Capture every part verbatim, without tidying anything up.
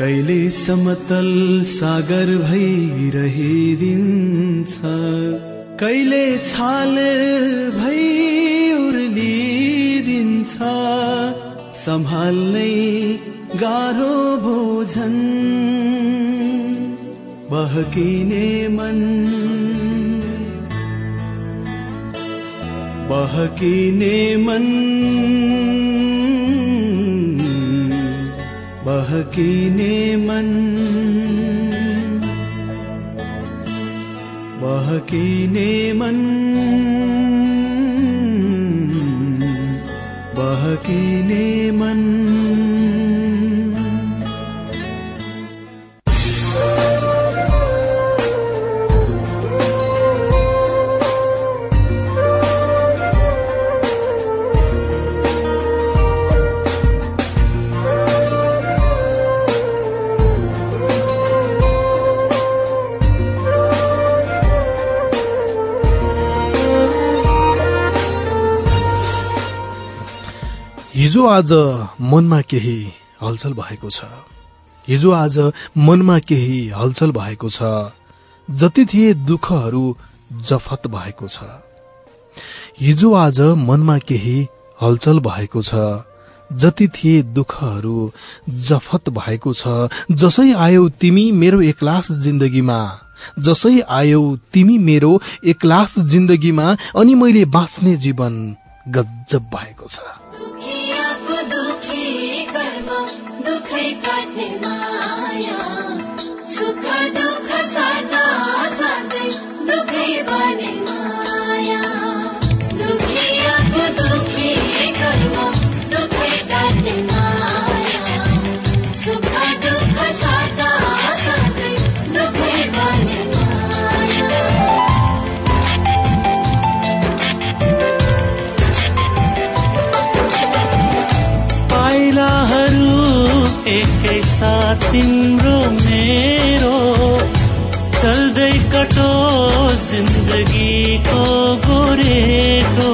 कहिले समतल सागर भइरहिदिन्छ, कहिले छाल भई उर्लिदिन्छ, सम्हाल्नै गाह्रो भोजन। बहकिने मन बहकिने मन बहकिने मन बहकिने मन बहकिने मन। हिजो आज मनमा केही हलचल भएको छ, हिजो आज मनमा केही हलचल भएको छ, जति थिए दुःखहरू जफत भएको छ। हिजो आज मनमा केही हलचल भएको छ, जति थिए दुःखहरू जफत भएको छ। जसै आयौ तिमी मेरो एक्लास जिन्दगीमा, जसै आयौ तिमी मेरो एक्लास जिन्दगीमा, अनि मैले बाँच्ने जीवन गजब भएको छ। तिम्रो मेरो चल्दै कटो जिन्दगीको गोरेटो,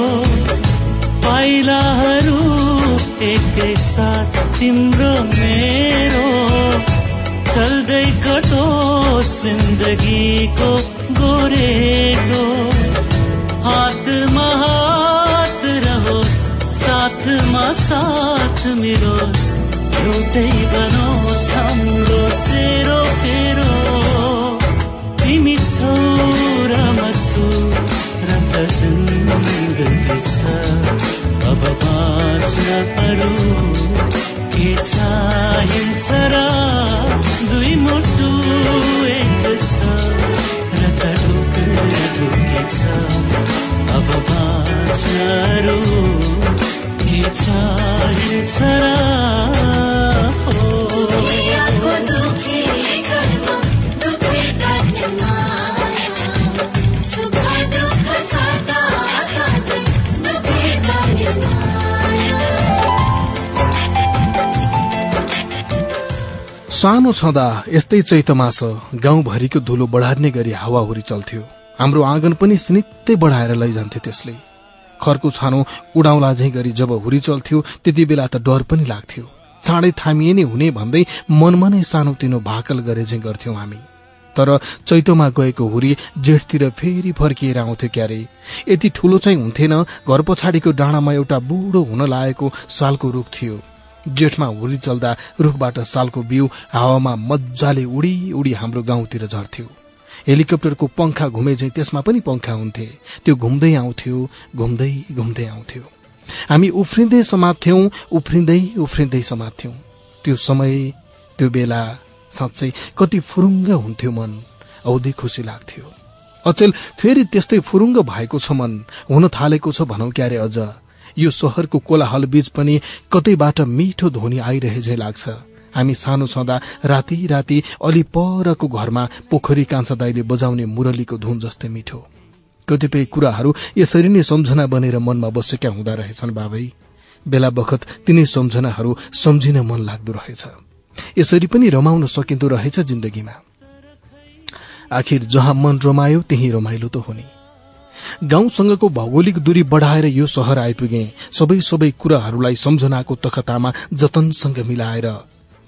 पाइलाहरू एकै साथ तिम्रो मेरो चल्दै कटो जिन्दगीको गोरेटो। हातमा हात रहोस्, साथमा साथ मिलोस्, एउटै बनोस् हाम्रो सेरो फेरो। तिमी छौ र म छु र त जिन्दगी छ, अब बाँच्न अरू के चाहिन्छ र? दुई मुटु एक छ र त ढुक ढुके छ, अब बाँच्न अरू के चाहिन्छ र? सानो छँदा यस्तै चैत मास गाउँभरिको धुलो बढार्ने गरी हावाहुरी चल्थ्यो। हाम्रो आँगन पनि स्नित्तै बढाएर लैजान्थ्यो त्यसले। खरको छानो उडाउला झै गरी जब हुरी चल्थ्यो त्यति बेला त डर पनि लाग्थ्यो। चाँडै थामिए नै हुने भन्दै मनमा नै सानोतिनो भाकल गरे झै गर्थ्यौं हामी। तर चैतमा गएको हुरी जेठतिर फेरि फर्किएर आउँथ्यो क्यारे। यति ठूलो चाहिँ हुन्थेन, घर पछाडिको डाँडामा एउटा बुढो हुन लागेको सालको रुख थियो। जेठमा हुरी चल्दा रुखबाट सालको बिउ हावामा मज्जाले उडी उडी हाम्रो गाउँतिर झर्थ्यो। हेलिकप्टरको पंखा घुमे झै त्यसमा पनि पंखा हुन्थे, त्यो घुम्दै आउँथ्यो, घुम्दै घुम्दै आउँथ्यो। हामी उफ्रिँदै समात्थ्यौं, उफ्रिँदै उफ्रिँदै समात्थ्यौं। त्यो समय, त्यो बेला साँच्चै कति फुरुङ्ग हुन्थ्यो मन, औधी खुसी लाग्थ्यो। अचेल फेरि त्यस्तै फुरुङ्ग भएको छ मन, हुन थालेको छ भनौं क्यारे। अझ यो शहरको कोलाहल बीच पनि कतैबाट मिठो ध्वनि आइरहे झै लाग्छ। हामी सानो छँदा राति राति अलि परको घरमा पोखरी कान्छा दाइले बजाउने मुरलीको धुन जस्तै मिठो। कतिपय कुराहरू यसरी नै सम्झना बनेर मनमा बसेका हुँदा रहेछन् बाबै। बेला बखत तिनै सम्झनाहरू सम्झिन मन लाग्दो रहेछ। यसरी पनि रमाउन सकिँदो रहेछ जिन्दगीमा। आखिर जहाँ मन रमायो त्यही रमाइलो त हो नि। गाउँसँगको भौगोलिक दूरी बढ़ाएर यो शहर आइपुगे। सबै सबै कुराहरूलाई सम्झनाको तखतामा जतनसँग मिलाएर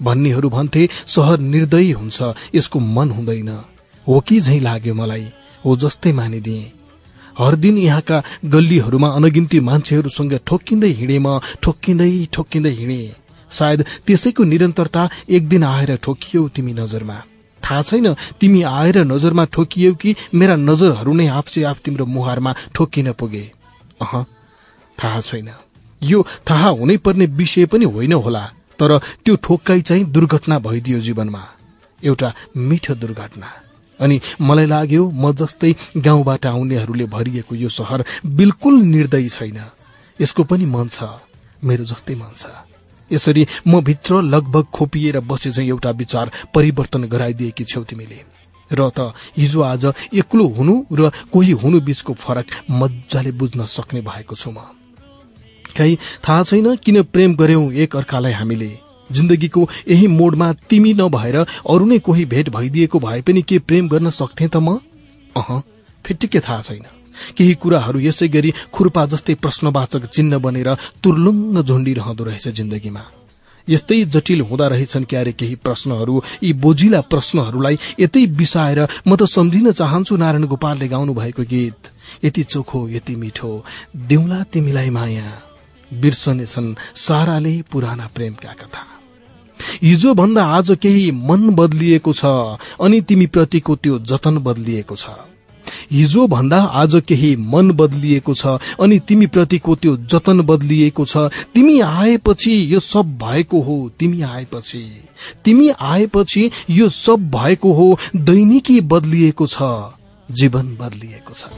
भन्नेहरू भन्थे शहर निर्दयी हुन्छ, यसको मन हुँदैन। हो कि झैं लाग्यो मलाई, हो जस्तै मानिदिए। हर दिन यहाँका गल्लीहरूमा अनगिन्ती मान्छेहरूसँग ठोक्किँदै हिँडे म, ठोक्किँदै ठोक्किँदै हिँडे। सायद त्यसैको निरन्तरता एक दिन आएर ठोकियौ तिमी नजरमा। थाहा छैन तिमी आएर नजरमा ठोकियौ कि मेरा नजरहरू नै आफसे आफ तिम्रो मुहारमा ठोकिन पुगे। अह थाहा छैन। यो थाहा हुनै पर्ने विषय पनि होइन होला, तर त्यो ठोक्काई चाहिँ दुर्घटना भइदियो जीवनमा, एउटा मिठो दुर्घटना। अनि मलाई लाग्यो म जस्तै गाउँबाट आउनेहरूले भरिएको यो शहर बिल्कुल निर्दयी छैन, यसको पनि मन छ, मेरो जस्तै मन छ। यसरी म भित्र लगभग खोपिएर बसे चाहिँ एउटा विचार परिवर्तन गराइदिएकी छौ तिमीले। र त हिजो आज एक्लो हुनु र कोही हुनु बीचको फरक मजाले बुझ्न सक्ने भएको छु म। खै थाहा छैन किन प्रेम गर्यौं एक अर्कालाई हामीले। जिन्दगीको यही मोडमा तिमी नभएर अरू नै कोही भेट भइदिएको भए पनि के प्रेम गर्न सक्थे त म? अह फिटिक्कै थाहा छैन। केही कुराहरू यसै गरी खुर्पा जस्तै प्रश्नवाचक चिन्ह बनेर तुर्लुङ्ग झुण्डिरहँदो रहेछ जिन्दगीमा। यस्तै जटिल हुँदा रहेछन् क्यारे केही प्रश्नहरू। यी बोझिला प्रश्नहरूलाई यतै बिसाएर म त सम्झिन चाहन्छु नारायण गोपालले गाउनु भएको गीत, यति चोखो यति मिठो देउला तिमीलाई माया, बिर्सनेछन् साराले पुराना प्रेमका कथा। हिजो भन्दा आज केही मन बदलिएको छ अनि तिमी प्रतिको त्यो जतन बदलिएको छ। हिजो भन्दा आज केही मन बदलिएको छ अनि तिमी प्रतिको त्यो जतन बदलिएको छ। तिमी आएपछि यो सब भएको हो, तिमी आएपछि तिमी आएपछि यो सब भएको हो। दैनिकी बदलिएको छ, जीवन बदलिएको छ।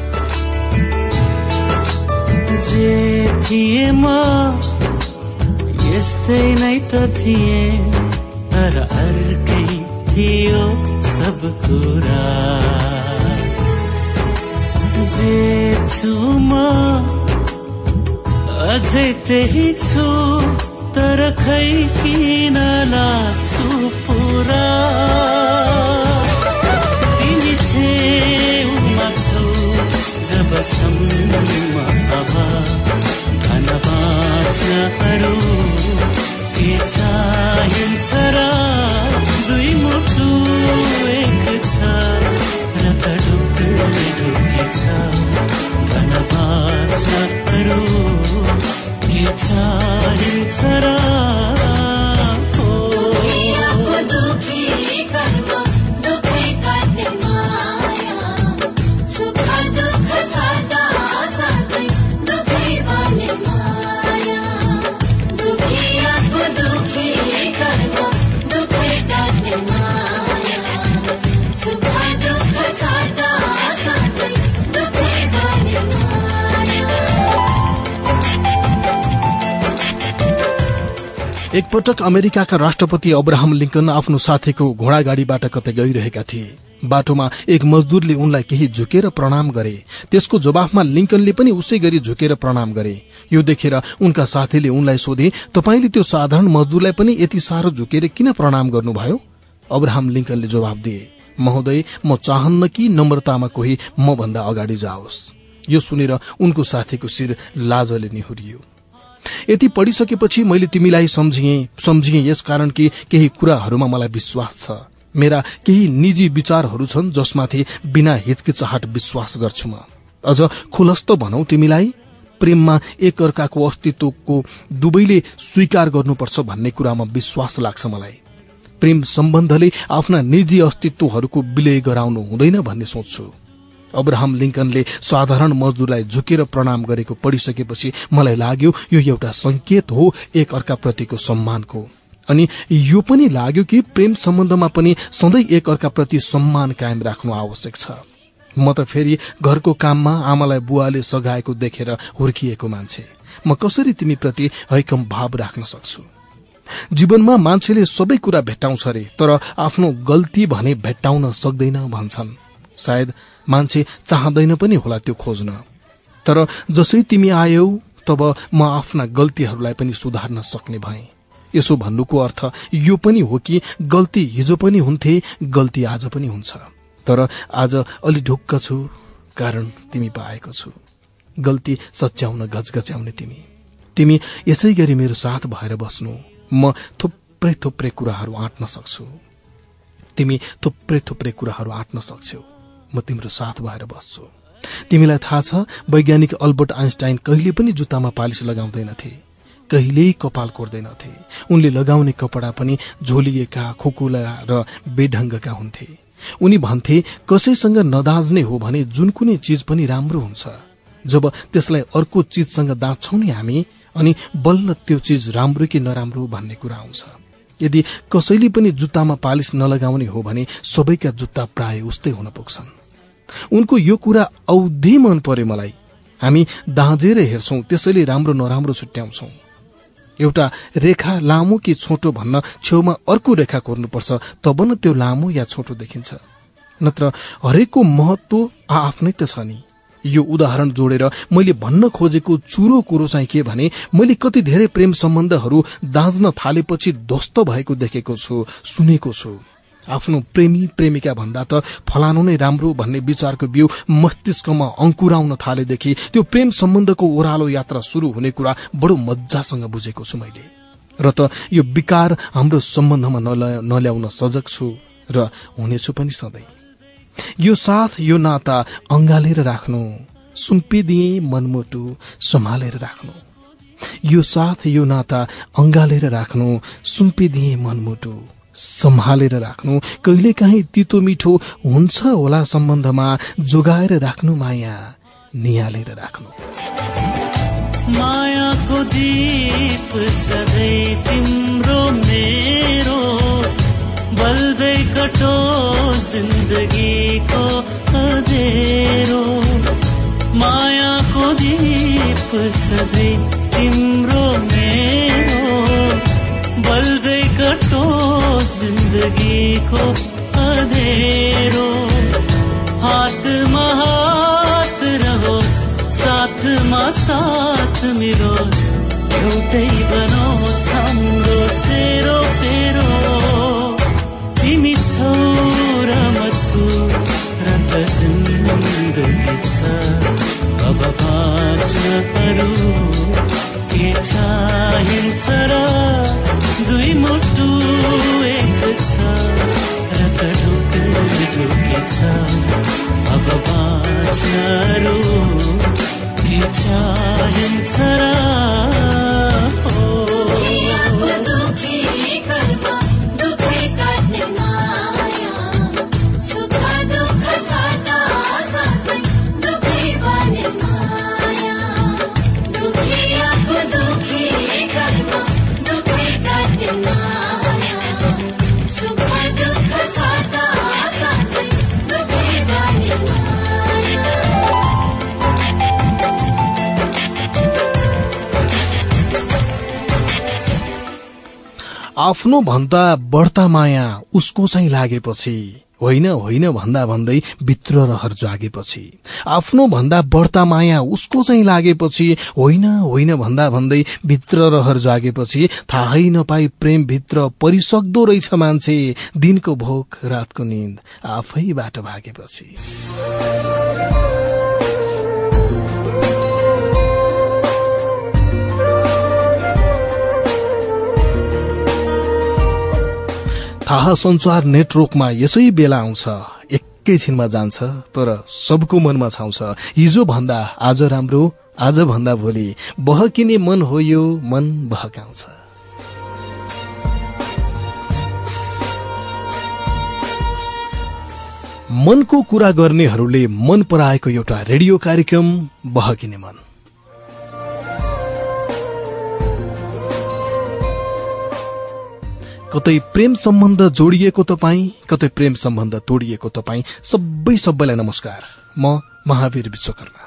जे थिए म यस्तै नै त थिए, तर अर्कै थियो सब कुरा। जे छु म अझै त्यही छु, तर खै किन लाग्छु पुरा। तिमी छेउमा छौ जबसम्म अब धन बाँच्न अरू के चाहिन्छ र। दुई मुटु एक छ र त ढुक्कै ढुक्कै छ, धन बाँच्न अरू के चाहिन्छ र। एकपटक अमेरिकाका राष्ट्रपति अब्राहम लिंकन आफ्नो साथीको घोडागाडीबाट कतै गइरहेका थिए। बाटोमा एक मजदूरले उनलाई केही झुकेर प्रणाम गरे। त्यसको जवाफमा लिंकनले पनि उसै गरी झुकेर प्रणाम गरे। यो देखेर उनका साथीले उनलाई सोधे, तपाईले त्यो साधारण मजदूरलाई पनि यति साह्रो झुकेर किन प्रणाम गर्नुभयो? अब्राहम लिंकनले जवाफ दिए, महोदय म चाहन्न कि नम्रतामा कोही म भन्दा अगाडि जाओस्। यो सुनेर उनको साथीको शिर लाजले निहुरियो। यति पढिसकेपछि मैले तिमीलाई सम्झिएँ सम्झिएँ यसकारण कि केही कुराहरूमा मलाई विश्वास छ। मेरा केही निजी विचारहरू छन् जसमाथि बिना हिचकिचाहट विश्वास गर्छु म। अझ खुलस्त भनौ तिमीलाई, प्रेममा एक अर्काको अस्तित्वको दुवैले स्वीकार गर्नुपर्छ भन्ने कुरामा विश्वास लाग्छ मलाई। प्रेम सम्बन्धले आफ्ना निजी अस्तित्वहरूको विलय गराउनु हुँदैन भन्ने सोच्छु। अब्राहम लिंकनले साधारण मजदूरलाई झुकेर प्रणाम गरेको पढिसकेपछि मलाई लाग्यो यो एउटा संकेत हो एक अर्का प्रतिको सम्मानको। अनि यो पनि लाग्यो कि प्रेम सम्बन्धमा पनि सधैँ एक अर्का प्रति सम्मान कायम राख्नु आवश्यक छ। म त फेरि घरको काममा आमालाई बुवाले सघाएको देखेर हुर्किएको मान्छे, म कसरी तिमी प्रति हैकम भाव राख्न सक्छु? जीवनमा मान्छेले सबै कुरा भेट्टाउँछ रे, तर आफ्नो गल्ती भने भेट्टाउन सक्दैन भन्छन्। सायद मान्छे चाहदैन पनि होला त्यो खोज्न। तर जसै तिमी आयौ तब म आफ्ना गल्तीहरूलाई पनि सुधार्न सक्ने भए। यसो भन्नुको अर्थ यो पनि हो कि गल्ती हिजो पनि हुन्थे, गल्ती आज पनि हुन्छ, तर आज अलि ढुक्क छु कारण तिमी पाएको छु। गल्ती सच्याउन गजगच्याउने तिमी तिमी यसै गरी मेरो साथ भएर बस्नु। म थुप्रै थुप्रै थुप्रै कुराहरू आँट्न सक्छु, तिमी थुप्रै थुप्रै कुराहरू आँट्न सक्छौ, म तिम्रो साथ भएर बस्छु। तिमीलाई थाहा छ, वैज्ञानिक अल्बर्ट आइन्स्टाइन कहिले पनि जुत्तामा पालिस लगाउँदैनथे, कहिल्यै कपाल कोर्दैनथे। उनले लगाउने कपडा पनि झोलिएका, खुकुला र बेढंगका हुन्थे। उनी भन्थे, कसैसँग नदाज्ने हो भने जुन कुनै चीज पनि राम्रो हुन्छ। जब त्यसलाई अर्को चीजसँग दाँच्छौं नि हामी, अनि बल्ल त्यो चीज राम्रो कि नराम्रो भन्ने कुरा आउँछ। यदि कसैले पनि जुत्तामा पालिस नलगाउने हो भने सबैका जुत्ता प्राय उस्तै हुन पुग्छन्। उनको यो कुरा औधी मन पर्यो मलाई। हामी दाँजेर हेर्छौं, त्यसैले राम्रो नराम्रो छुट्याउँछौं। एउटा रेखा लामो कि छोटो भन्न छेउमा अर्को रेखा कोर्नुपर्छ, तब न त्यो लामो या छोटो देखिन्छ। नत्र हरेकको महत्व आआफ्नै त छ नि। यो उदाहरण जोडेर मैले भन्न खोजेको चुरो कुरो चाहिँ के भने, मैले कति धेरै प्रेम सम्बन्धहरू दाँज्न थालेपछि ध्वस्त भएको देखेको छु, सुनेको छु। आफ्नो प्रेमी प्रेमिका भन्दा त फलानु नै राम्रो भन्ने विचारको बिउ मस्तिष्कमा अंकुराउन थालेदेखि त्यो प्रेम सम्बन्धको ओह्रालो यात्रा शुरू हुने कुरा बडो मज्जासँग बुझेको छु मैले। र त यो विकार हाम्रो सम्बन्धमा नल्याउन सजग छु र हुनेछु पनि सधैँ। यो साथ, यो नाता अंगालेर राख्नु, सुम्पिदिए मनमुटु सम्हालेर राख्नु। यो साथ, यो नाता अंगालेर राख्नु, सुम्पिदिए मनमुटु सम्हालेर राख्नु। कहिलेकाहीँ तितो मिठो हुन्छ होला सम्बन्धमा, जोगाएर राख्नु माया, निहालेर राख्नु। मायाको दीप सधैँ तिम्रो मेरो, बल्दै कटो जिन्दगीको अँधेरो। मायाको दीप सधैँ तिम्रो मेरो, बल्दै कटो जिन्दगीको अँधेरो। हातमा हात रहोस्, साथमा साथ मिलोस्, एउटै बनोस् हाम्रो सेरो फेरो। तिमी छौ र म छु र त जिन्दगी छ, अब बाँच्न अरू के चाहिन्छ र? दुई मुटु एक छ र त ढुक ढुके छ, अब बाँच्न अरू के चाहिन्छ र? आफ्नो भन्दा बढ्ता माया उसको चाहिँ लागेपछि, होइन होइन भन्दा भन्दै भित्र रहर जागेपछि। आफ्नो भन्दा बढ्ता माया उसको चाहिँ लागेपछि, होइन होइन भन्दा भन्दै भित्र रहर जागेपछि, थाहै नपाई प्रेम भित्र परिसक्दो रहेछ मान्छे। दिनको भोक रातको निन्द आफैबाट भागेपछि। थाहा संचार नेटवर्कमा यसै बेला आउँछ, एकैछिनमा जान्छ, तर सबको मनमा छाउँछ। हिजो भन्दा आज राम्रो, आज भन्दा भोलि बहकिने मन हो यो, मन बहकाउँछ। मनको कुरा गर्नेहरूले मन पराएको एउटा रेडियो कार्यक्रम बहकिने मन। कतै प्रेम सम्बन्ध जोडिएको तपाई, कतै प्रेम सम्बन्ध तोडिएको तपाई, सबै सबैलाई नमस्कार। म महावीर विश्वकर्मा।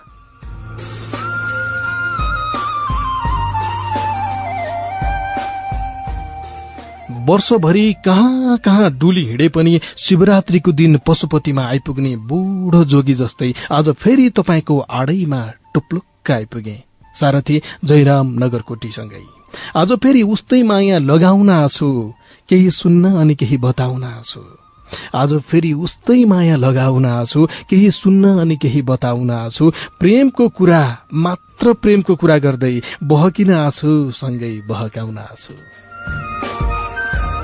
वर्षभरि कहाँ कहाँ डुली हिँडे पनि शिवरात्रिको दिन पशुपतिमा आइपुग्ने बुढो जोगी जस्तै आज फेरि तपाईको आडैमा टुप्लुक्क आइपुगे, सारथी जयराम नगरकोटीसँगै। आज फेरि उस्तै माया लगाउन आछु, केही सुन्न अनि केही बताउन आछु। आज फेरि उस्तै माया लगाउन आछु, केही सुन्न अनि केही बताउन आछु। प्रेमको कुरा, मात्र प्रेमको कुरा गर्दै बहकिन आछु, सँगै बहकाउन आछु।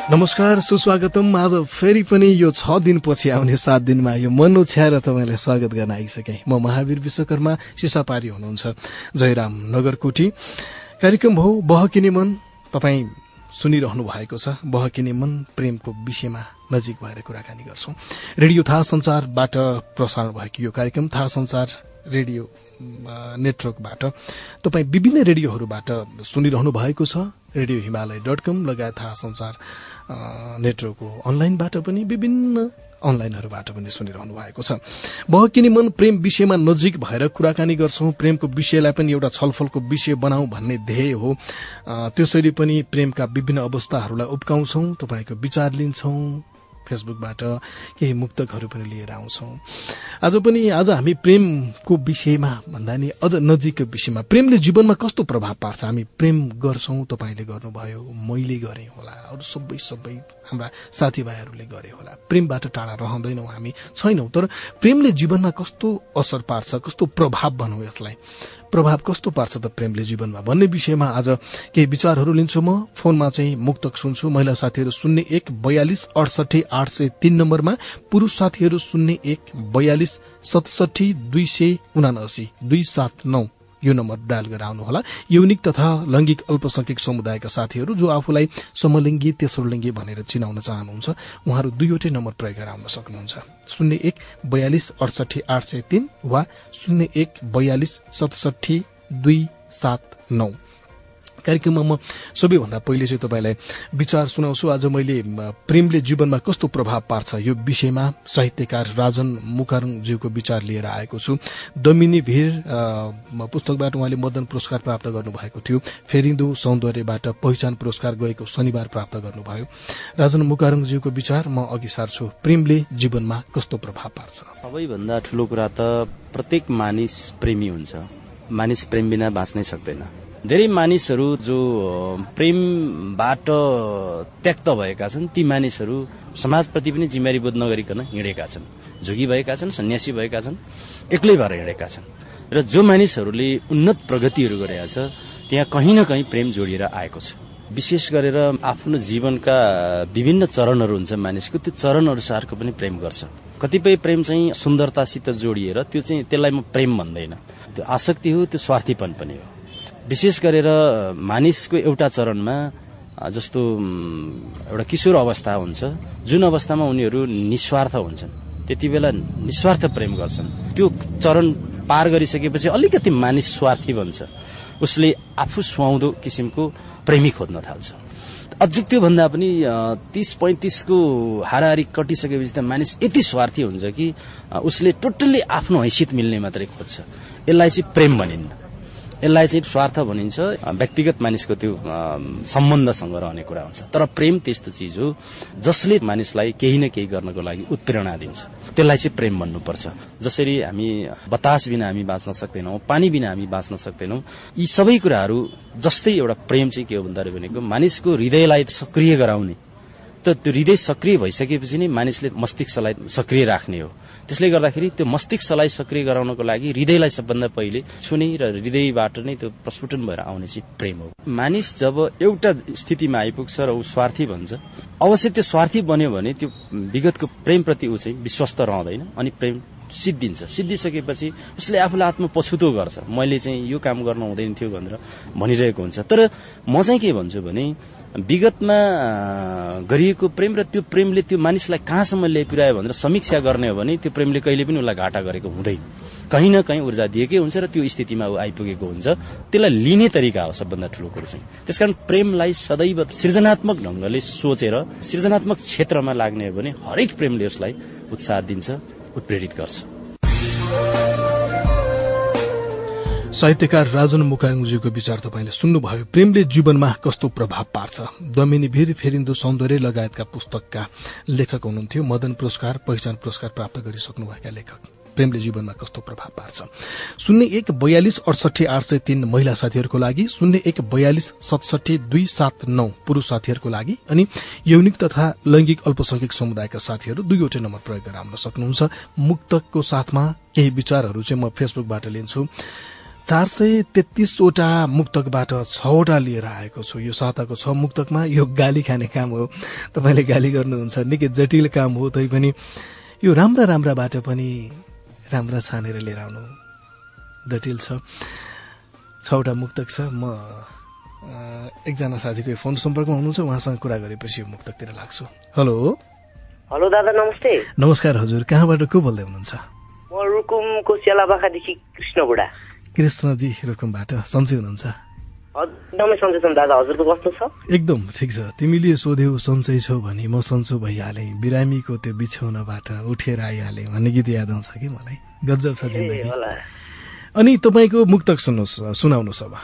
नमस्कार, सुस्वागतम। आज फेरि पनि यो छ दिनपछि आउने सात दिनमा यो मन उछ्याएर तपाईँलाई स्वागत गर्न आइसकेँ। म महावीर विश्वकर्मा, सिसापारी हुनुहुन्छ जयराम नगरकोटी। कार्यक्रम हो बहकिने मन, तपाईँ सुनिरहनु भएको छ। बहकिने मन प्रेमको विषयमा नजिक भएर कुराकानी गर्छौं। रेडियो थाहा संचारबाट प्रसारण भएको यो कार्यक्रम थाहा संचार रेडियो नेटवर्कबाट तपाईँ विभिन्न रेडियोहरूबाट सुनिरहनु भएको छ। रेडियो हिमालय डट कम लगायत थाहा संचार नेटवर्कको अनलाइनबाट पनि विभिन्न अनलाइनहरूबाट पनि सुनिरहनु भएको छ। बहकिने मन प्रेम विषयमा नजिक भएर कुराकानी गर्छौं। प्रेमको विषयलाई पनि एउटा छलफलको विषय बनाऊ भन्ने ध्येय हो। त्यसैले पनि प्रेमका विभिन्न अवस्थाहरूलाई उब्काउँछौं, तपाईको विचार लिन्छौं। फेसबुकबाट केही मुक्तकहरू पनि लिएर आउँछौं। आज पनि आज हामी प्रेमको विषयमा भन्दा नि अझ नजिकको विषयमा, प्रेमले जीवनमा कस्तो प्रभाव पार्छ। हामी प्रेम गर्छौं, तपाईले गर्नुभयो, मैले गरेँ होला, अरू सबै सबै हाम्रा साथीभाइहरूले गरे होला। प्रेमबाट टाढा रहँदैनौं, हामी छैनौं। तर प्रेमले जीवनमा कस्तो असर पार्छ, कस्तो प्रभाव भनौं यसलाई, प्रभाव कस्तो पार्छ त प्रेमले जीवनमा भन्ने विषयमा आज केही विचारहरू लिन्छु। म फोनमा चाहिँ मुक्तक सुन्छु। महिला साथीहरू शून्य एक बयालिस अडसठी आठ सय तीन नम्बरमा, पुरूष साथीहरू शून्य एक बयालिस सतसठी दुई सय उनासी दुई सात नौ यो नम्बर डायल गरेर आउनुहोला। यौनिक तथा लैंगिक अल्पसंख्यक समुदायका साथीहरू जो आफूलाई समलिङ्गी, तेस्रो लिङ्गी भनेर चिनाउन चाहनुहुन्छ, उहाँहरू दुईवटै नम्बर प्रयोग गरेर आउन सक्नुहुन्छ। शून्य एक बयालिस अडसठी आठ सय तीन वा शून्य एक बयालिस सतसठी दुई सात नौ। कार्यक्रममा म सबैभन्दा पहिले चाहिँ तपाईलाई विचार सुनाउँछु। आज मैले प्रेमले जीवनमा कस्तो प्रभाव पार्छ यो विषयमा साहित्यकार राजन मुकारुङज्यूको विचार लिएर आएको छु। दमिनी भीर पुस्तकबाट उहाँले मदन पुरस्कार प्राप्त गर्नुभएको थियो। फेरिन्दो सौन्दर्यबाट पहिचान पुरस्कार गएको शनिबार प्राप्त गर्नुभयो। राजन मुकारुङज्यूको विचार म अघि सार्छु। प्रेमले जीवनमा कस्तो प्रभाव पार्छ। सबैभन्दा ठूलो कुरा त प्रत्येक मानिस प्रेमी हुन्छ। मानिस प्रेम बिना बाँच्नै सक्दैन। धेरै मानिसहरू जो प्रेमबाट त्यक्त भएका छन्, ती मानिसहरू समाजप्रति पनि जिम्मेवारी बोध नगरिकन हिँडेका छन्, जोगी भएका छन्, सन्यासी भएका छन्, एक्लै भएर हिँडेका छन्। र जो मानिसहरूले उन्नत प्रगतिहरू गरेका छ, त्यहाँ कहीँ न कहीँ प्रेम जोडिएर आएको छ। विशेष गरेर आफ्नो जीवनका विभिन्न चरणहरू हुन्छ मानिसको, त्यो चरण अनुसारको पनि प्रेम गर्छ। कतिपय प्रेम चाहिँ सुन्दरतासित जोडिएर, त्यो चाहिँ त्यसलाई म प्रेम भन्दैन, त्यो आसक्ति हो, त्यो स्वार्थीपन पनि हो। विशेष गरेर मानिसको एउटा चरणमा जस्तो एउटा किशोर अवस्था हुन्छ, जुन अवस्थामा उनीहरू निस्वार्थ हुन्छन्, त्यति बेला निस्वार्थ प्रेम गर्छन्। त्यो चरण पार गरिसकेपछि अलिकति मानिस स्वार्थी बन्छ, उसले आफू सुहाउँदो किसिमको प्रेमी खोज्न थाल्छ। अझ त्योभन्दा पनि तीस पैंतिसको हाराहारी कटिसकेपछि त मानिस यति स्वार्थी हुन्छ कि उसले टोटल्ली आफ्नो हैसियत मिल्ने मात्रै खोज्छ। यसलाई चाहिँ प्रेम भनिन्न, यसलाई चाहिँ स्वार्थ भनिन्छ। व्यक्तिगत मानिसको त्यो सम्बन्धसँग रहने कुरा हुन्छ। तर प्रेम त्यस्तो चिज हो जसले मानिसलाई केही न केही गर्नको लागि उत्प्रेरणा दिन्छ, त्यसलाई चाहिँ प्रेम भन्नुपर्छ। जसरी हामी बतास बिना हामी बाँच्न सक्दैनौं, पानी बिना हामी बाँच्न सक्दैनौं, यी सबै कुराहरू जस्तै एउटा प्रेम चाहिँ के हो भन्दा भनेको मानिसको हृदयलाई सक्रिय गराउने। त त्यो हृदय सक्रिय भइसकेपछि नै मानिसले मस्तिष्कलाई सक्रिय राख्ने हो। त्यसले गर्दाखेरि त्यो मस्तिष्कलाई सक्रिय गराउनको लागि हृदयलाई सबभन्दा पहिले छुने र हृदयबाट नै त्यो प्रस्फुटन भएर आउने चाहिँ प्रेम हो। मानिस जब एउटा स्थितिमा आइपुग्छ र ऊ स्वार्थी भन्छ, अवश्य त्यो स्वार्थी बन्यो भने त्यो विगतको प्रेमप्रति ऊ चाहिँ विश्वस्त रहँदैन अनि प्रेम सिद्धिन्छ। सिद्धिसकेपछि उसले आफूलाई आत्म पछुतो गर्छ, मैले चाहिँ यो काम गर्न हुँदैन थियो भनेर भनिरहेको हुन्छ। तर म चाहिँ के भन्छु भने विगतमा गरिएको प्रेम र त्यो प्रेमले त्यो मानिसलाई कहाँसम्म ल्याइपुर्यायो भनेर समीक्षा गर्ने हो भने त्यो प्रेमले कहिले पनि उसलाई घाटा गरेको हुँदैन। कहीँ न कहीँ ऊर्जा दिएकै हुन्छ र त्यो स्थितिमा ऊ आइपुगेको हुन्छ। त्यसलाई लिने तरिका हो सबभन्दा ठूलो कुरो चाहिँ। त्यसकारण प्रेमलाई सदैव सृजनात्मक ढंगले सोचेर सृजनात्मक क्षेत्रमा लाग्ने हो भने हरेक प्रेमले उसलाई उत्साह दिन्छ, उत्प्रेरित गर्छ। साहित्यकार राजन मुकारुङज्यूको विचार तपाईले सुन्नुभयो। प्रेमले जीवनमा कस्तो प्रभाव पार्छ। दमिनी भीर, फेरिन्दो सौन्दर्य लगायतका पुस्तकका लेखक हुनुहुन्थ्यो। मदन पुरस्कार, पहिचान पुरस्कार प्राप्त गरिसक्नुभएका लेखक। प्रेमले जीवनमा कस्तो प्रभाव पार्छ। शून्य एक बयालिस अडसठी आठ सय तीन महिला साथीहरूको लागि, शून्य एक बयालिस सतसठी दुई सात नौ पुरूष साथीहरूको लागि अनि यौनिक तथा लैंगिक अल्पसंख्यक समुदायका साथीहरू दुईवटै नम्बर प्रयोग गरेर आउन सक्नुहुन्छ। मुक्तकको साथमा केही विचारहरू चाहिँ म फेसबुकबाट लिन्छु। चार सय तेत्तीसवटा मुक्तकबाट छवटा लिएर आएको छु। यो साताको छ मुक्तकमा यो गाली खाने काम हो, तपाईँले गाली गर्नुहुन्छ, निकै जटिल काम हो, तैपनि यो राम्रा राम्राबाट पनि राम्रा छानेर लिएर आउनु जटिल छ। छवटा मुक्तक छ। म एकजना साथीको फोन सम्पर्कमा हुनुहुन्छ, उहाँसँग कुरा गरेपछि यो मुक्तकतिर लाग्छु। हेलो हेलो दादा, नमस्ते। नमस्कार हजुर, कहाँबाट को बोल्दै हुनुहुन्छ? म रुकुमको सेलाबाखादेखि कृष्ण बुढा। कृष्णजी रुकुमबाट सन्चै हुनुहुन्छ? एकदमै सन्चै छौँ दादा, हजुरको कस्तो छ? एकदम ठिक छ। तिमीले सोध्यौ सन्चै छौ भने म सन्चो भइहालेँ, बिरामीको त्यो बिछौनाबाट उठेर आइहालेँ भन्ने गीत याद आउँछ कि मलाई। गजब छ जिन्दगी। अनि तपाईँको मुक्तक सुन्नुहोस्, सुनाउनुहोस् अब।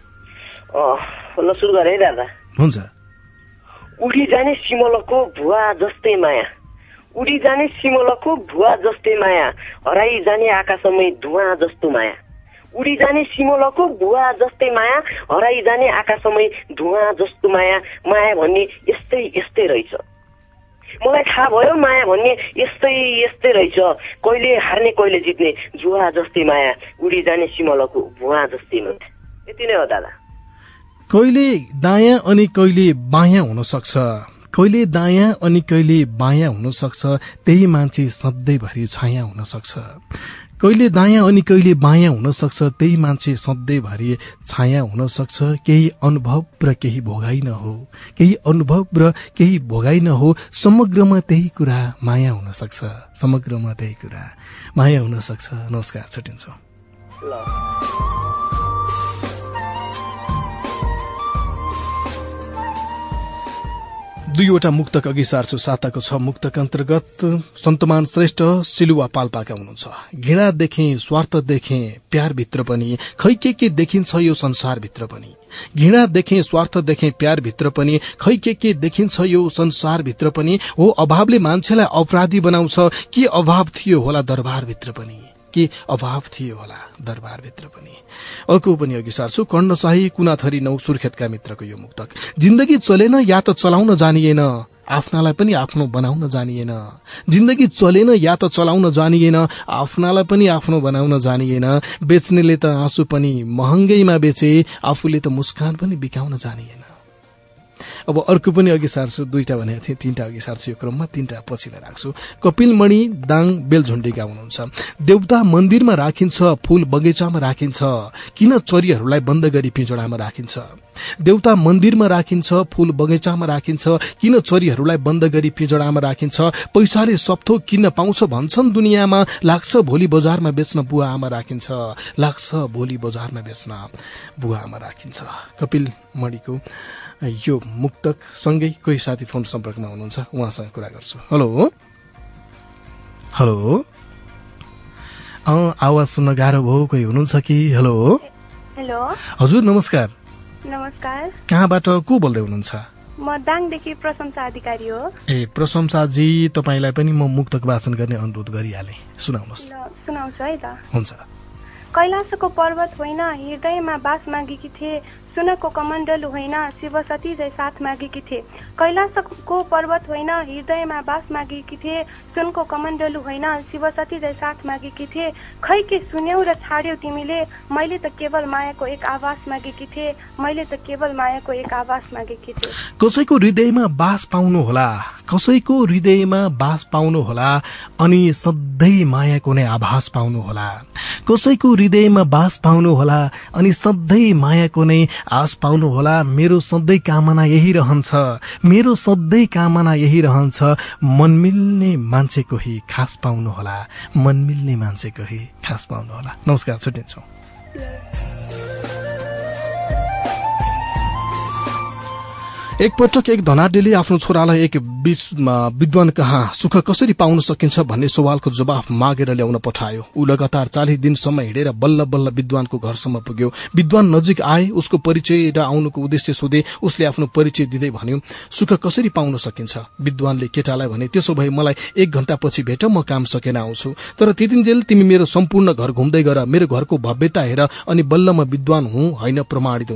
ल सुरु गरे है दादा। हुन्छ। उडी जाने सिमलको भुवा जस्तै माया, उडी जाने सिमलको भुवा जस्तै माया, हराई जाने आकाशमै धुवा जस्तो माया, उडी जाने सिमलको भुवा जस्तै माया, हराई जाने आकाशमै धुवा जस्तो माया, माया भन्ने यस्तै यस्तै रहेछ। मलाई थाहा भयो माया भन्ने यस्तै यस्तै रहेछ, कहिले हार्ने कहिले जित्ने जुवा जस्तै माया, उडी जाने सिमलको भुवा जस्तै माया। यति नै हो दादा। कहिले दायाँ अनि कहिले बायाँ हुन सक्छ, कहिले दायाँ अनि कहिले बायाँ हुन सक्छ, त्यही मान्छे सधैँभरि छाया हुन सक्छ। कहिले दायाँ अनि कहिले बायाँ हुन सक्छ, त्यही मान्छे सधैँभरि छाया हुन सक्छ। केही अनुभव र केही भोगाइ न हो, केही अनुभव र केही भोगाइ न हो, समग्रमा त्यही कुरा माया हुन सक्छ, समग्रमा त्यही कुरा माया हुन सक्छ। नमस्कार, छुट्टिन्छौँ। दुईवटा मुक्तक अघि सार्छु। साताको छ मुक्तक अन्तर्गत सन्तमान श्रेष्ठ सिलुवा पाल्पाका हुनुहुन्छ। घृणा देखे, स्वार्थ देखे, प्यारभित्र पनि खै के के देखिन्छ यो संसारभित्र पनि, घृणा देखे, स्वार्थ देखे, प्यारभित्र पनि खै के के देखिन्छ यो संसारभित्र पनि, हो अभावले मान्छेलाई अपराधी बनाउँछ, के अभाव थियो होला दरबारभित्र पनि, के अभाव थियो होला दरबारभित्र पनि। अर्को पनि अघि सार्छु। कर्णशाही कुनाथरी नौ सुर्खेतका मित्रको यो मुक्तक। जिन्दगी चलेन या त चलाउन जानिएन, आफ्नालाई पनि आफ्नो बनाउन जानिएन, जिन्दगी चलेन या त चलाउन जानिएन, आफ्नालाई पनि आफ्नो बनाउन जानिएन, बेच्नेले त आँसु पनि महँगैमा बेचे, आफूले त मुस्कान पनि बिकाउन जानिएन। अब अर्को पनि अघि सार्छु। दुईटा भनेको थिएँ, तीनटा अघि सार्छु यो क्रममा, तीनटा पछिलाई राख्छु। कपिलमणि दाङ बेलझुण्डीका हुनुहुन्छ। देवता मन्दिरमा राखिन्छ, फूल बगैँचामा राखिन्छ, किन चरीहरूलाई बन्द गरी पिंजडामा राखिन्छ, देवता मन्दिरमा राखिन्छ, फूल बगैँचामा राखिन्छ, किन चरीहरूलाई बन्द गरी पिंजडामा राखिन्छ, पैसाले सप्थो किन्न पाउँछ भन्छन् दुनियाँमा, लाग्छ भोलि बजारमा बेच्न बुवा आमा राखिन्छ, लाग्छ भोलि बजारमा बेच्न बुवा आमा राखिन्छ। कपिल मणिको यो मुक्तक सँगै कोही साथी फोन सम्पर्कमा हुनुहुन्छ, उहाँसँग कुरा गर्छु। हेलो हेलो आवाज सुन्न गाह्रो भयो, कोही हुनुहुन्छ कि? हेलो हेलो हजुर, नमस्कार। नमस्कार। कहाँबाट को बोल्दै हुनुहुन्छ? म दाङदेखि प्रशंसा अधिकारी हो। ए प्रशंसाजी, तपाईलाई पनि म मुक्तक वाचन गर्ने अनुरोध गरिहाले, सुनाउनुहोस्। सुनाउँछु है त। हुन्छ। कैलाशको पर्वत होइन हृदयमा बास मागेकी थिए, सुनको कमण्डल होइन शिव सती जय साथ मागेकी थिए, कैलाशको पर्वत होइन हृदयमा बास मागेकी थिए, सुनको कमण्डल होइन शिव सती जय साथ मागेकी थिए, खै के सुन्यौ र छाड्यौ तिमीले, मैले त केवल मायाको एक आवाज मागेकी थिए, मैले त केवल मायाको एक आवाज मागेकी थिए। कसैको हृदयमा बास पाउनु होला, कसैको हृदयमा बास पाउनु होला, अनि सधैँ मायाको नै आभास पाउनु होला, कसैको हृदयमा बास पाउनु होला, अनि सधैँ मायाको नै आस पाउनु होला। मेरो सधैँ कामना यही रहन्छ, मेरो सधैँ कामना यही रहन्छ, मन मिल्ने मान्छे कोही खास पाउनु होला, मन मिल्ने मान्छे कोही खास पाउनु होला। नमस्कार, छुट्टिन्छौँ। एकपटक एक धनाढ्यले आफ्नो छोरालाई एक विद्वान कहाँ सुख कसरी पाउन सकिन्छ भन्ने सवालको जवाफ मागेर ल्याउन पठायो। ऊ लगातार चालिस दिनसम्म हिँडेर बल्ल बल्ल विद्वानको घरसम्म पुग्यो। विद्वान नजिक आए, उसको परिचय र आउनुको उद्देश्य सोधे। उसले आफ्नो परिचय दिँदै भन्यो, सुख कसरी पाउन सकिन्छ? विद्वानले केटालाई भने, त्यसो भए मलाई एक घण्टा पछि भेट, म काम सकेन आउँछु, तर त्यतिन्जेल तिमी मेरो सम्पूर्ण घर घुम्दै गर, मेरो घरको भव्यता हेर, अनि बल्ल म विद्वान हुँ होइन प्रमाणित हुन्छ।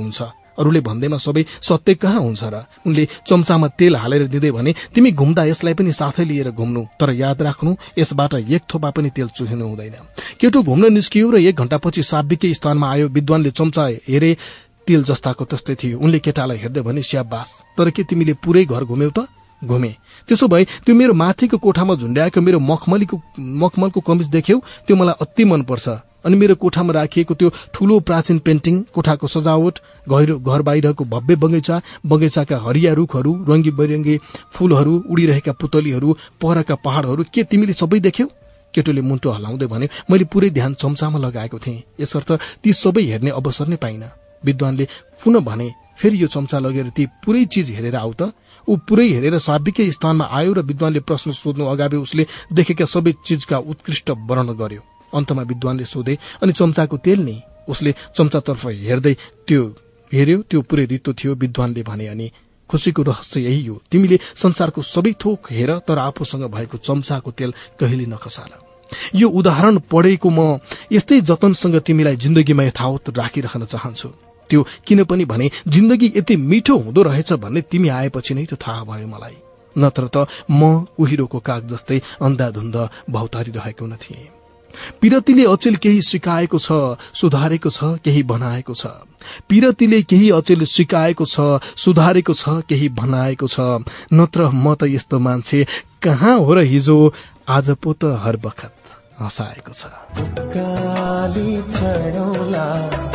अरूले भन्दैमा सबै सत्य कहाँ हुन्छ र? उनले चम्चामा तेल हालेर दिँदै भने, तिमी घुम्दा यसलाई पनि साथै लिएर घुम्नु, तर याद राख्नु यसबाट एक थोपा पनि तेल चुहिनु हुँदैन। केटो घुम्न निस्कियो र एक घण्टापछि साबिकै स्थानमा आयो। विद्वानले चम्चा हेरे तेल जस्ताको त्यस्तै थियो। उनले केटालाई हेर्दै भने, स्याबास, तर के तिमीले पुरै घर घुम्यौ त? घुमे। त्यसो भए त्यो मेरो माथिको कोठामा झुण्ड्याएको मेरो मखमलीको मखमलको कमिज देख्यौ? त्यो मलाई अति मनपर्छ। अनि मेरो कोठामा राखिएको त्यो ठूलो प्राचीन पेन्टिङ, कोठाको सजावट, घर बाहिरको भव्य बगैँचा, बगैँचाका हरिया रुखहरू, रंगी बेरंगी फूलहरू, उडिरहेका पुतलीहरू, परका पहाड़हरू, के तिमीले सबै देख्यौ? केटोले मुन्टो हल्लाउँदै भने, मैले पुरै ध्यान चम्चामा लगाएको थिएँ, यसर्थ ती सबै हेर्ने अवसर नै पाइन। विद्वानले पुनः भने, फेरि यो चम्चा लगेर ती पुरै चीज हेरेर आऊ त। ऊ पुरै हेरेर स्वाभाविकै स्थानमा आयो र विद्वानले प्रश्न सोध्नु अगावै उसले देखेका सबै चीजका उत्कृष्ट वर्णन गर्यो। अन्तमा विद्वानले सोधे, अनि चम्चाको तेल नि? उसले चम्चातर्फ हेर्दै त्यो हेर्यो, त्यो पुरै रित्तो थियो। विद्वानले भने, अनि खुशीको रहस्य यही हो, तिमीले संसारको सबै थोक हेर, तर आफूसँग भएको चम्चाको तेल कहिले नखसाल। यो उदाहरण पढेको म यस्तै जतनसँग तिमीलाई जिन्दगीमा यथावत राखिरहन चाहन्छु। त्यो किन पनि भने जिन्दगी यति मिठो हुँदो रहेछ भन्ने तिमी आएपछि नै त थाहा भयो मलाई, नत्र त म कुहिरोको काग जस्तै अन्धाधुन्ध भौतारिरहेको न थिएँ। पिरतीले अचेल केही सिकाएको छ, सुधारेको छ, केही बनाएको छ। पिरतीले केही अचेल सिकाएको छ, सुधारेको छ, केही बनाएको छ। नत्र म त यस्तो मान्छे कहाँ हो र हिजो आज पो त हर बखत हँसाएको छ। काली चढौला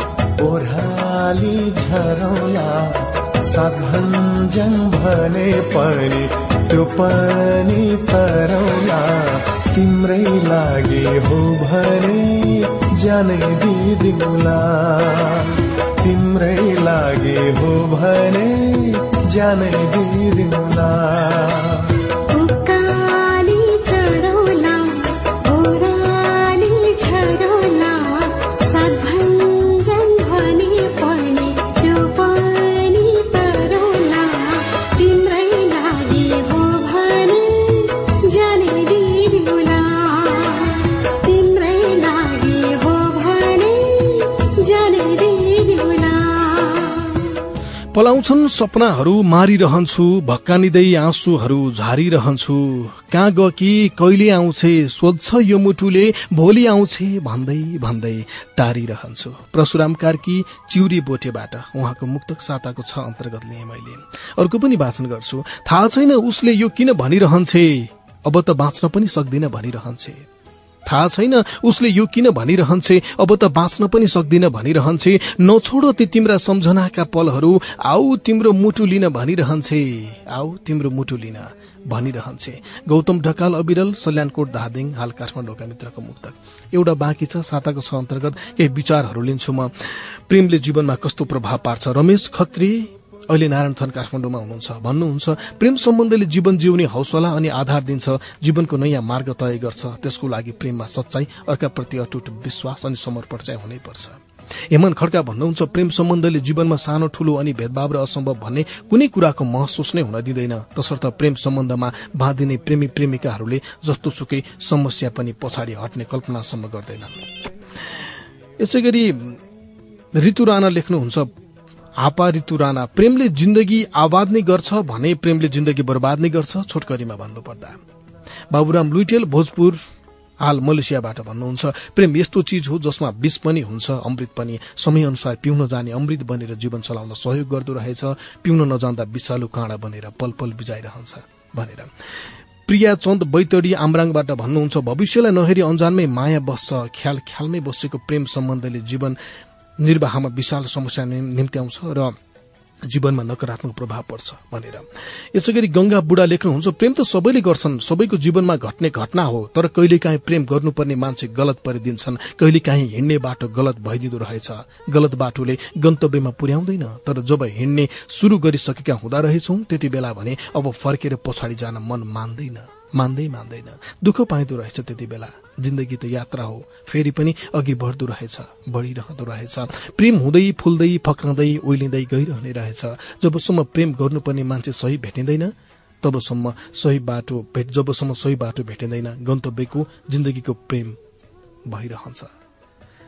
ओढ़ाली झरौला साधञ्जन भने पनि त्यो पनि तरौला तिम्रै लागि हो भने जानै दिदिउँला तिम्रै लागि हो भने जानै दिदिउँला। पलाउँछन् सपनाहरू मारिरहन्छु, भक्कानिँदै आँसुहरू झारिरहन्छु। कहाँ गकी कहिले आउँछे सोध्छ यो मुटुले, भोलि आउँछे भन्दै भन्दै टारिरहन्छु। परशुराम कार्की चिउरी बोटेबाट उहाँको मुक्तक साताको छ अन्तर्गत लिएँ मैले। अर्को पनि वाचन गर्छु। थाहा छैन उसले यो किन भनिरहन्छे, अब त बाँच्न पनि सक्दिन भनिरहन्छे। थाहा छैन उसले यो किन भनिरहन्छे, अब त बाँच्न पनि सक्दिन भनिरहन्छे। नछोड ती तिम्रा सम्झनाका पलहरू, आऊ तिम्रो मुटु लिन भनिरहन्छे, आऊ तिम्रो मुटु लिन भनिरहन्छे। गौतम ढकाल अविरल, सल्यानकोट धादिङ, हाल काठमाडौँका मित्रको मुक्तक। एउटा बाँकी छ साताको छ अन्तर्गत केही विचारहरू लिन्छु म। प्रेमले जीवनमा कस्तो प्रभाव पार्छ। रमेश खत्री अहिले नारायणथन काठमाडौँमा हुनुहुन्छ। भन्नुहुन्छ, प्रेम सम्बन्धले जीवन जिउने हौसला अनि आधार दिन्छ, जीवनको नयाँ मार्ग तय गर्छ। त्यसको लागि प्रेममा सच्चाई, अर्काप्रति अटुट विश्वास अनि समर्पण चाहिँ हुनैपर्छ। हेमन खड्का भन्नुहुन्छ, प्रेम सम्बन्धले जीवनमा सानो ठूलो अनि भेदभाव र असम्भव भन्ने कुनै कुराको महसुस नै हुन दिँदैन। तसर्थ प्रेम सम्बन्धमा बाँधिने प्रेमी प्रेमिकाहरूले जस्तो सुकै समस्या पनि पछाडि हट्ने कल्पनासम्म गर्दैनन्। यसै गरी ऋतु राणा लेख्नुहुन्छ, आपा ऋतु राणा, प्रेमले जिन्दगी आबाद नै गर्छ भने प्रेमले जिन्दगी बर्बाद नै गर्छ। छोटकरीमा भन्नुपर्दा बाबुराम लुइटेल भोजपुर हाल मलेसियाबाट भन्नुहुन्छ, प्रेम यस्तो चीज हो जसमा विष पनि हुन्छ, अमृत पनि। समय अनुसार पिउन जाने अमृत बनेर जीवन चलाउन सहयोग गर्दो रहेछ, पिउन नजान्दा विषालु काँडा बनेर पल पल बिजाइरहन्छ भनेर। प्रिया चन्द बैतडी आमराङबाट भन्नुहुन्छ, भविष्यलाई नहेरी अन्जानमै माया बस्छ, ख्याल ख्यालमै बसेको प्रेम सम्बन्धले जीवन निर्वाहमा विशाल समस्या निम्त्याउँछ र जीवनमा नकारात्मक प्रभाव पर्छ भनेर। यसै गरी गंगा बुढा लेख्नुहुन्छ, प्रेम त सबैले गर्छन्, सबैको जीवनमा घट्ने घटना हो, तर कहिलेकाहीँ प्रेम गर्नुपर्ने मान्छे गलत परिदिन्छन्, कहिलेकाहीँ हिँड्ने बाटो गलत भइदिँदो रहेछ। गलत बाटोले गन्तव्यमा पुर्याउँदैन, तर जब हिँड्ने शुरू गरिसकेका हुँदा रहेछौं त्यति बेला भने अब फर्केर पछाडि जान मन मान्दैन मान्दै मान्दैन दुःख पाइदो रहेछ। त्यति बेला जिन्दगी त यात्रा हो, फेरि पनि अघि बढ्दो रहेछ, बढ़िरहँदो रहेछ। प्रेम हुँदै फुल्दै फक्रँदै ओइलिँदै गइरहने रहेछ। जबसम्म प्रेम गर्नुपर्ने मान्छे सही भेटिँदैन तबसम्म सही बाटो भेट जबसम्म सही बाटो भेटिँदैन गन्तव्यको जिन्दगीको प्रेम भइरहन्छ।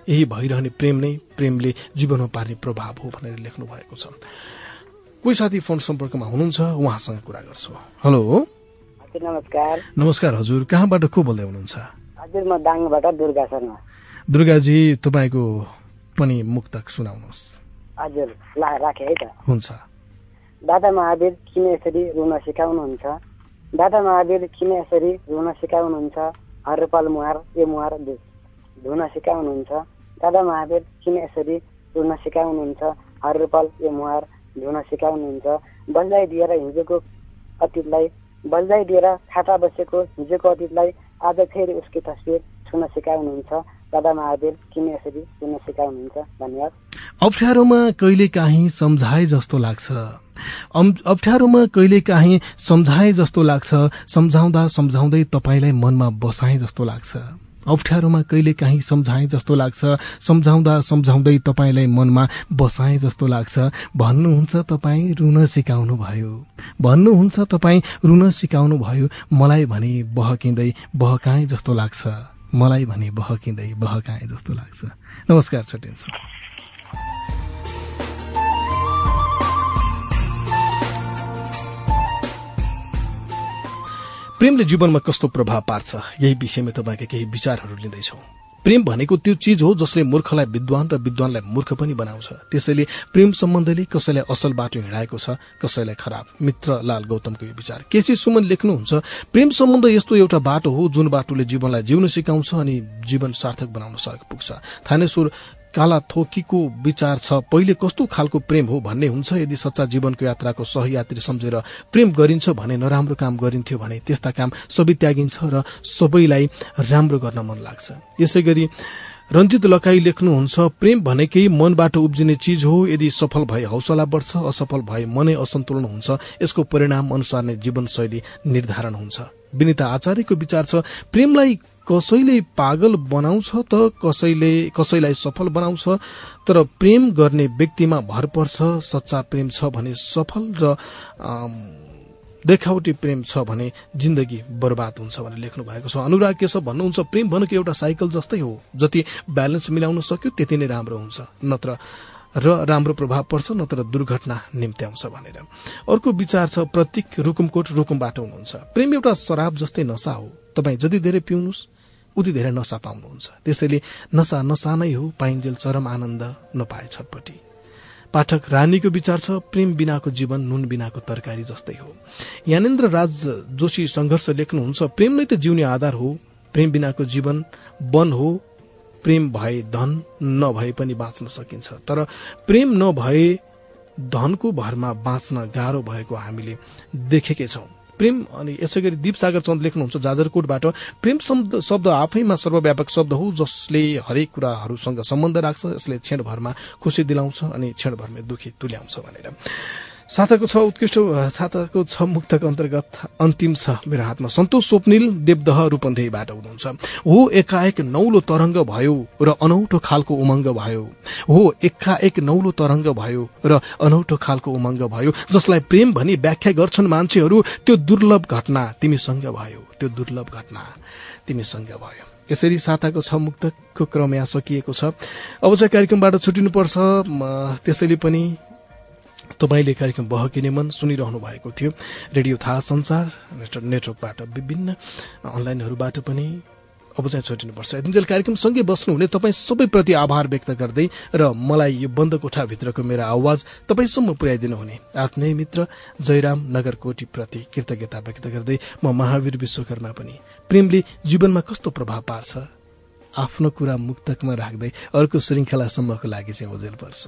यही भइरहने प्रेम नै प्रेमले जीवनमा पार्ने प्रभाव हो भनेर लेख्नु भएको छ। कोही साथी फोन सम्पर्कमा हुनुहुन्छ, उहाँसँग कुरा गर्छु। हेलो, नमस्कार। नमस्कार हजुर, कहाँबाट को बोल्दै हुनुहुन्छ? हजुर, म दाङबाट दुर्गा शर्मा। दुर्गाजी, तपाईँको पनि मुक्तक सुनाउनुहोस्। हजुर, ला राखे है त। हुन्छ। दादा महावीर किन यसरी रुन सिकाउनुहुन्छ? दादा महावीर किन यसरी रुन सिकाउनुहुन्छ? हर पल मुहार ए मुहार धुन सिकाउनुहुन्छ? दादा महावीर किन यसरी रुन सिकाउनुहुन्छ? हर पल ए मुहार धुन सिकाउनुहुन्छ? बल्झाइ दिएर हिजोको अतीतलाई बल्झाइ दिएर खाता बसेको हिजोको अतीतलाई आज फेरि उसकी तस्बिर छुन सिकाउनुहुन्छ? दादा महावीर किन यसरी रुन सिकाउनुहुन्छ? धन्यवाद। अप्ठ्यारोमा कहिले काहीँ सम्झाए जस्तो लाग्छ, अप्ठ्यारोमा कहिले काहीँ सम्झाए जस्तो लाग्छ, सम्झाउँदा सम्झाउँदै तपाईँलाई मनमा बसाए जस्तो लाग्छ। अप्ठ्यारोमा कहिले काहीँ सम्झाए जस्तो लाग्छ, सम्झाउँदा सम्झाउँदै तपाईँलाई मनमा बसाए जस्तो लाग्छ। भन्नुहुन्छ तपाईँ रुन सिकाउनु भयो, भन्नुहुन्छ तपाईँ रुन सिकाउनु भयो। मलाई भने बहकिँदै बहकाए जस्तो लाग्छ, मलाई भने बहकिँदै बहकाए जस्तो लाग्छ। नमस्कार, छुट्टिन्छ। प्रेमले जीवनमा कस्तो प्रभाव पार्छ, यही विषयमा तपाईँका केही विचारहरू लिँदैछौ। प्रेम भनेको त्यो चीज हो जसले मूर्खलाई विद्वान र विद्वानलाई मूर्ख पनि बनाउँछ। त्यसैले प्रेम सम्बन्धले कसैलाई असल बाटो हिँडाएको छ, कसैलाई खराब। मित्र लाल गौतमको यो विचार। केसी सुमन लेख्नुहुन्छ, प्रेम सम्बन्ध यस्तो एउटा बाटो हो जुन बाटोले जीवनलाई जिउन सिकाउँछ अनि जीवन सार्थक बनाउन सहयोग पुग्छ। थानेश्वर काला थोकीको विचार छ, पहिले कस्तो खालको प्रेम हो भन्ने हुन्छ। यदि सच्चा जीवनको यात्राको सहयात्री सम्झेर प्रेम गरिन्छ भने नराम्रो काम गरिन्थ्यो भने त्यस्ता काम सबै त्यागिन्छ र सबैलाई राम्रो गर्न मन लाग्छ। यसै गरी रञ्जित लकाई लेख्नुहुन्छ, प्रेम भनेकै मनबाट उब्जिने चीज हो। यदि सफल भए हौसला बढ्छ, असफल भए मनै असन्तुलन हुन्छ। यसको परिणाम अनुसार नै जीवनशैली निर्धारण हुन्छ। विनिता आचार्यको विचार छ, प्रेमलाई कसैले पागल बनाउँछ त कसैले कसैलाई सफल बनाउँछ, तर प्रेम गर्ने व्यक्तिमा भर पर्छ। सच्चा प्रेम छ भने सफल र देखावटी प्रेम छ भने जिन्दगी बर्बाद हुन्छ भनेर लेख्नु भएको छ। अनुराग केशव भन्नुहुन्छ, प्रेम भनेको एउटा साइकल जस्तै हो, जति ब्यालेन्स मिलाउन सक्यो त्यति नै राम्रो हुन्छ, नत्र र राम्रो प्रभाव पर्छ, नत्र दुर्घटना निम्त्याउँछ भनेर। अर्को विचार छ, प्रतीक रुकुमकोट रुकुमबाट हुनुहुन्छ, प्रेम एउटा शराब जस्तै नशा हो। तपाईँ जति धेरै पिउनुहोस् उति धेरै नशा पाउनुहुन्छ। त्यसैले नशा नशा नै हो, पाइन्जेल चरम आनन्द नपाए छटपटी। पाठक रानीको विचार छ, प्रेम बिनाको जीवन नुन बिनाको तरकारी जस्तै हो। ज्ञानेन्द्र राज जोशी संघर्ष लेख्नुहुन्छ, प्रेम नै त जिउने आधार हो, प्रेम बिनाको जीवन वन हो। प्रेम भए धन नभए पनि बाँच्न सकिन्छ, तर प्रेम नभए धनको भरमा बाँच्न गाह्रो भएको हामीले देखेकै छौं। प्रेम अनि यसै गरी दीपसागर चन्द लेख्नुहुन्छ जाजरकोटबाट, प्रेम शब्द आफैमा सर्वव्यापक शब्द हो जसले हरेक कुराहरूसँग सम्बन्ध राख्छ। यसले क्षणभरमा खुशी दिलाउँछ अनि क्षणभरमै दुखी तुल्याउँछ भनेर। साताको छ उत्कृष्ट साताको छ मुक्तक अन्तर्गत अन्तिम छ मेरो हातमा। सन्तोष स्वप्निल देवदह रूपन्देहीबाट हुनुहुन्छ। हो एकाएक नौलो तरंग भयो र अनौठो खालको उमंग भयो, हो एकाएक नौलो तरंग भयो र अनौठो खालको उमंग भयो। जसलाई प्रेम भनी व्याख्या गर्छन् मान्छेहरू, त्यो दुर्लभ घटना तिमीसँग भयो, त्यो दुर्लभ घटना तिमीसँग भयो। यसरी साताको छ मुक्तकको क्रम यहाँ सकिएको छ। अब चाहिँ कार्यक्रमबाट छुटिनुपर्छ। त्यसैले पनि तपाईले कार्यक्रम बहकिने मन सुनिरहनु भएको थियो। रेडियो थाहा संसार नेटवर्कबाट विभिन्न अनलाइनहरूबाट पनि अब चाहिँ छुटिनुपर्छ। यतिन्जेल कार्यक्रम सँगै बस्नुहुने तपाईँ सबैप्रति आभार व्यक्त गर्दै र मलाई यो बन्द कोठाभित्रको मेरो आवाज तपाईँसम्म पुर्याइदिनु हुने आत्मीय मित्र जयराम नगरकोटी प्रति कृतज्ञता व्यक्त गर्दै म महावीर विश्वकर्मा पनि प्रेमले जीवनमा कस्तो प्रभाव पार्छ आफ्नो कुरा मुक्तकमा राख्दै अर्को श्रृंखलासम्मको लागि चाहिँ ओजेल पर्छ।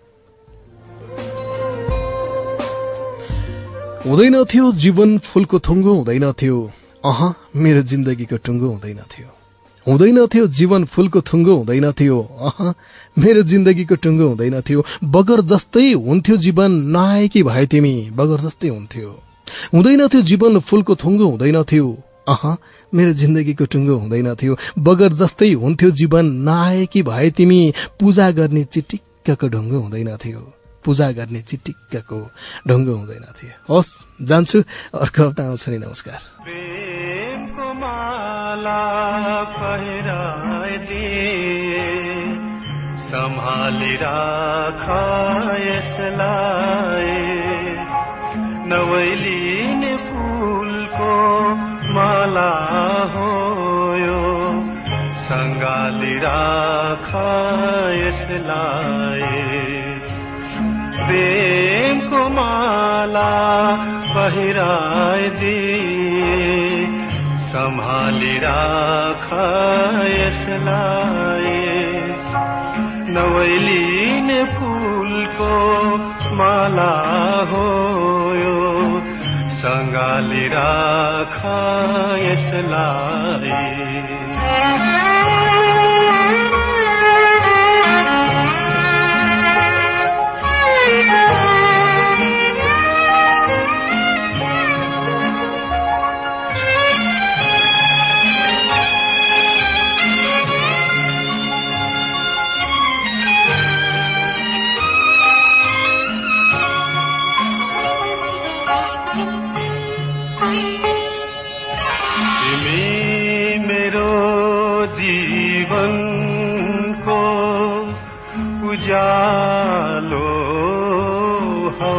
हुँदैन थियो जीवन फूलको थुङ्गो, हुँदैन थियो अह मेरो जिन्दगीको टुङ्गो, हुँदैन थियो हुँदैन थियो जीवन फूलको थुङ्गो, हुँदैन थियो अह मेरो जिन्दगीको टुङ्गो, हुँदैन थियो बगर जस्तै हुन्थ्यो जीवन नआएकी भए तिमी, बगर जस्तै हुन्थ्यो हुँदैन थियो जीवन फूलको थुङ्गो, हुँदैन थियो अह मेरो जिन्दगीको टुङ्गो, हुँदैन थियो बगर जस्तै हुन्थ्यो जीवन नआएकी भए तिमी, पूजा गर्ने चिटिक्कको ढुङ्गो, हुँदैन थियो पूजा गर्ने चिटिक्कको ढुङ्गो, हुँदैन थियो। होस् जान्छु, अर्को हप्ता आउँछ नि। नमस्कार। प्रेमको माला पहिराइदिए सम्हाली राख यसलाई नवैलिने फूलको माला हो यो सँगाली राख यसलाई प्रेमको माला पहिराइदिए सम्हाली राख यसलाई नवैलिने फूलको माला हो यो सँगाली राख यसलाई उजालो हौ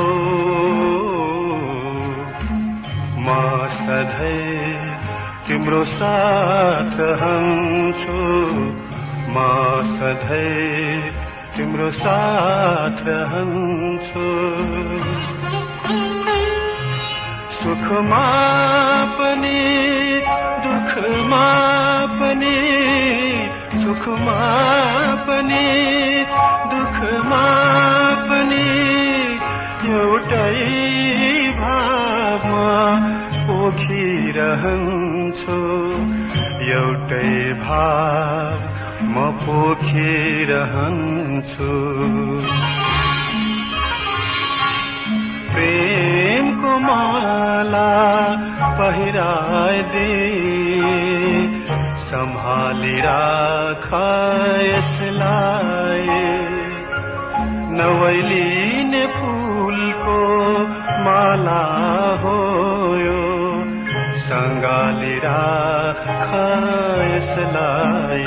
म सधैँ तिम्रो साथ रहन्छु म सधैँ तिम्रो साथ रहन्छु सुखमा पनि दुःखमा पनि सुखमा पनि दुःखमा पनि एउटै भावमा पोखिरहन्छु एउटै भाव म पोखिरहन्छु प्रेमको माला पहिराइदिए सम्हाली राख यसलाई नवैलिने फूलको माला हो यो सँगाली राख यसलाई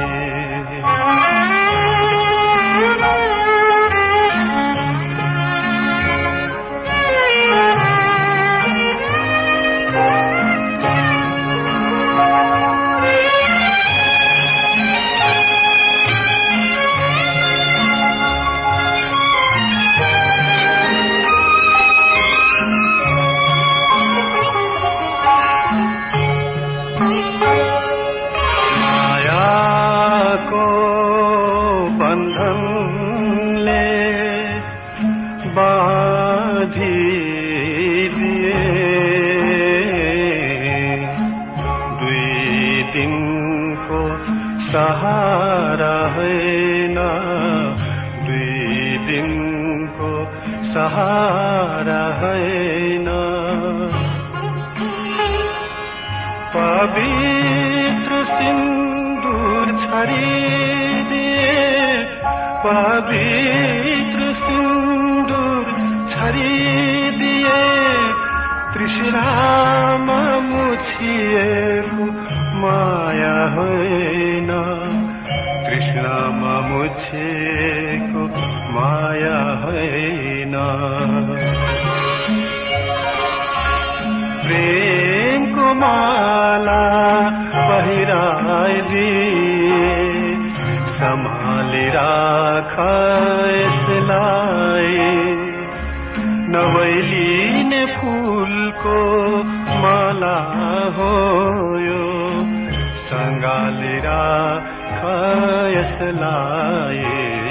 सहारा हैन दुई दिनको सहारा हैन पवित्र सिन्दूर छरिदिए पवित्र सिन्दूर छरिदिए तृष्णामा मुछिएको माया होइन तृष्णामा मुछेको माया होइन प्रेमको माला पहिराइदिए सम्हाली राख यसलाई नवैलिने फूलको माला हो यो सँगाली राख यसलाई